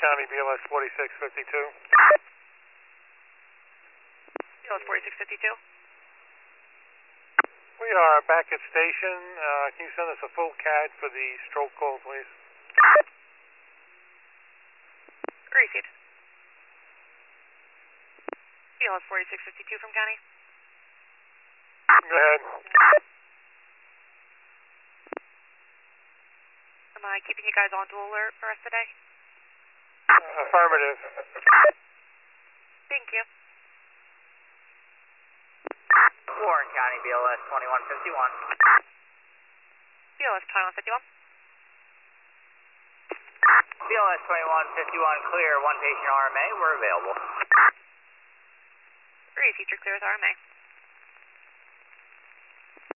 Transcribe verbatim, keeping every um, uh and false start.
County, B L S forty-six fifty-two. B L S forty-six fifty-two. We are back at station. Uh, can you send us a full C A D for the stroke call, please? Received. B L S forty-six fifty-two from County. Go ahead. Am I keeping you guys on dual alert for us today? Uh, affirmative. Thank you. Warren County, B L S twenty-one fifty-one. B L S twenty-one fifty-one. B L S twenty-one fifty-one, clear, one patient R M A, we're available. Received, you're clear as R M A.